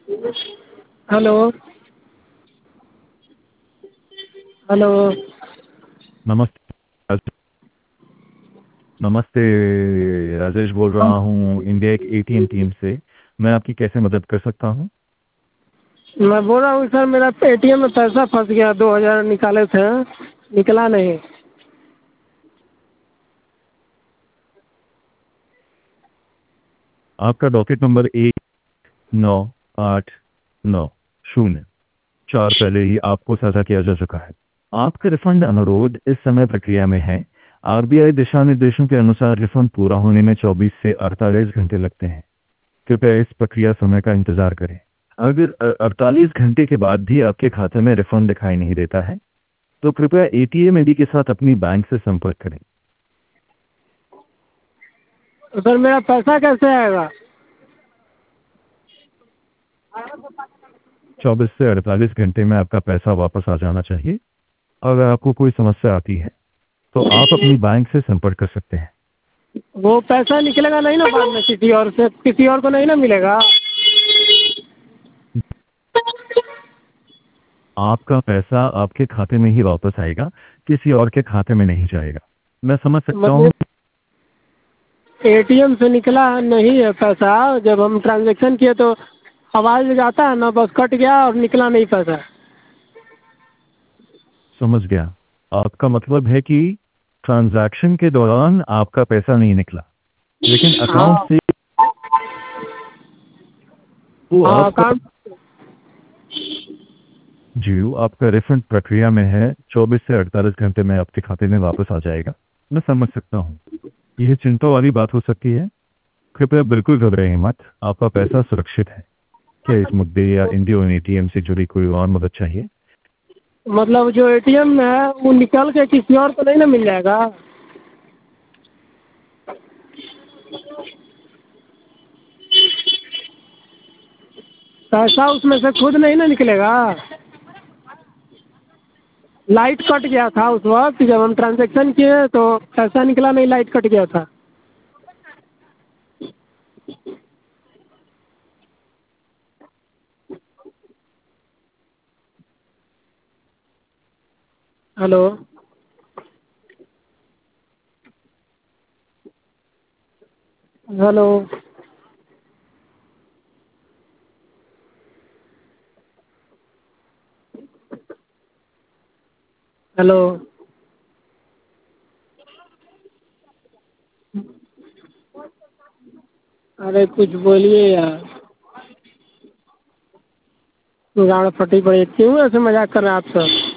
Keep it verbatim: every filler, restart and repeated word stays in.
Hello. Hello. नमस्ते। राज- नमस्ते। राजेश बोल रहा हूँ इंडिया एक एटीएम टीम से। मैं आपकी कैसे मदद कर सकता हूँ? मैं बोल रहा हूँ सर, मेरा एटीएम में पैसा फंस गया, दो हज़ार निकाले थे, निकला नहीं। आपका डॉकेट नंबर एक नौ आठ नौ शून्य चार पहले ही आपको साझा किया जा चुका है। आपका रिफंड अनुरोध इस समय प्रक्रिया में है। आरबीआई दिशा निर्देशों के अनुसार रिफंड पूरा होने में चौबीस से अड़तालीस घंटे लगते हैं। कृपया इस प्रक्रिया समय का इंतजार करें। अगर अड़तालीस घंटे के बाद भी आपके खाते में रिफंड दिखाई नहीं देता है तो कृपया एटीएम आईडी के साथ अपनी बैंक से संपर्क करें। तो सर मेरा पैसा कैसे आएगा? चौबीस से अड़तालीस घंटे में आपका पैसा वापस आ जाना चाहिए। अगर आपको कोई समस्या आती है तो आप अपनी बैंक से संपर्क कर सकते हैं। वो पैसा निकलेगा नहीं ना बाद में, किसी और से, किसी और को नहीं ना मिलेगा? आपका पैसा आपके खाते में ही वापस आएगा, किसी और के खाते में नहीं जाएगा। मैं समझ सकता हूँ। मतलब एटीएम से निकला नहीं है पैसा, जब हम ट्रांजेक्शन किए तो आवाज़ जाता है ना, बस कट गया और निकला नहीं पैसा। समझ गया। आपका मतलब है कि ट्रांजैक्शन के दौरान आपका पैसा नहीं निकला, लेकिन अकाउंट हाँ। से वो हाँ आपका अकाउंट। जी आपका रिफंड प्रक्रिया में है। चौबीस से अड़तालीस घंटे में आपके खाते में वापस आ जाएगा। मैं समझ सकता हूँ, यह चिंता वाली बात हो सकती है। कृपया बिल्कुल घबराइए मत, आपका पैसा सुरक्षित है। क्या इस मुद्दे या इंडियन एटीएम से जुड़ी कोई और मदद चाहिए? मतलब जो एटीएम में है वो निकल के किसी और को नहीं ना मिल जाएगा? पैसा उसमें से खुद नहीं ना निकलेगा? लाइट कट गया था उस वक्त जब हम ट्रांजेक्शन किए तो पैसा निकला नहीं, लाइट कट गया था। हेलो। हेलो। हेलो। अरे कुछ बोलिए यार। गाड़ फटी पड़ी, क्यों ऐसे मजाक कर रहे हैं आप सब?